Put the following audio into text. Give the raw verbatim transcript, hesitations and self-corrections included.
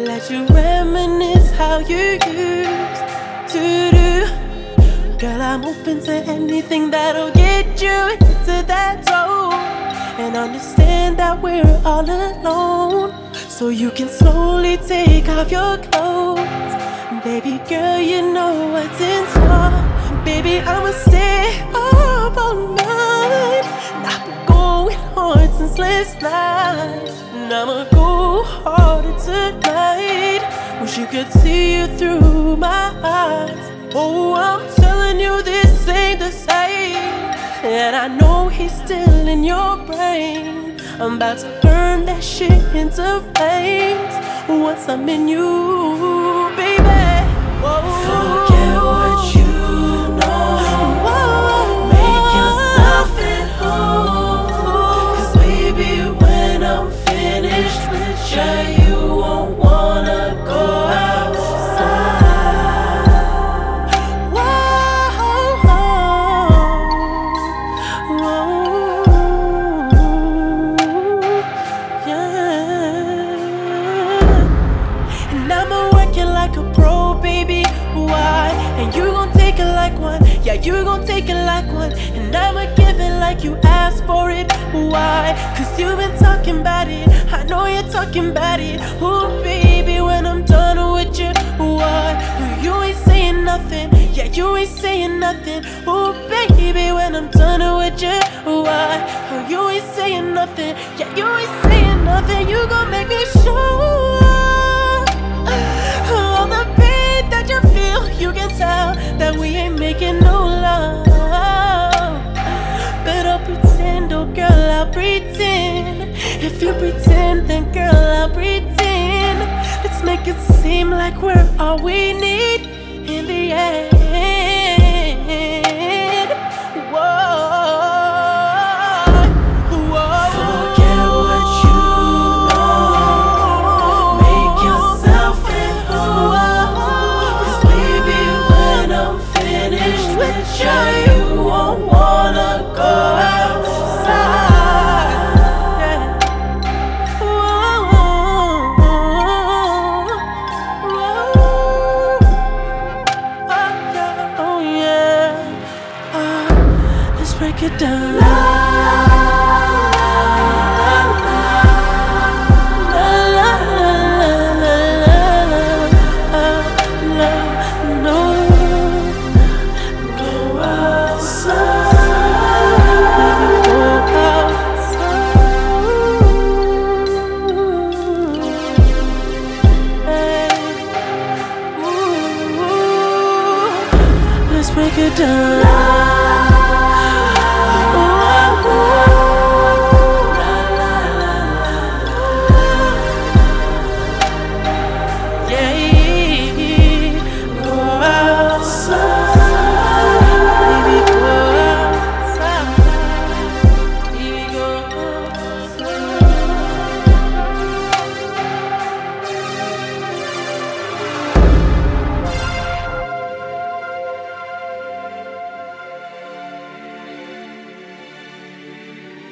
let you reminisce how you used to do. Girl, I'm open to anything that'll get you into that zone, and understand that we're all alone, so you can slowly take off your clothes. Baby girl, you know what's in store. Baby, I'ma stay up all night. I've been going hard since last night, and I'ma go harder tonight. Wish you could see you through my eyes. Oh, I'm telling you, this ain't the same, and I know he's still in your brain. I'm about to burn that shit into flames once I'm in you, baby. Whoa. Forget what you know. Whoa. Make yourself at home. 'Cause baby, when I'm finished with you, you won't wanna go outside. Whoa. Whoa. Yeah. And I'ma work you like a pro, baby. Why? And you gon' take it like one. Yeah, you gon' take it like one. And I'ma give it like you asked for it. Why? Cause you've been talking about it. I know you're talking about it. Ooh, baby, when I'm done with you, why? You ain't saying nothing. Yeah, you ain't saying nothing. Ooh, baby, when I'm done with you, why? You ain't saying nothing. Yeah, you ain't saying nothing. You gon' make me sure all the pain that you feel. You can tell that we ain't making no love. Better pretend, oh girl, I'll pretend. If you pretend, then girl, I'll pretend. Let's make it seem like we're all we need in the end. Whoa. Whoa. Forget what you know. Make yourself at home. 'Cause baby, when I'm finished with you, you won't wanna go outside. Whoa. Whoa. Oh yeah. Uh, let's break it down. Let's break it down.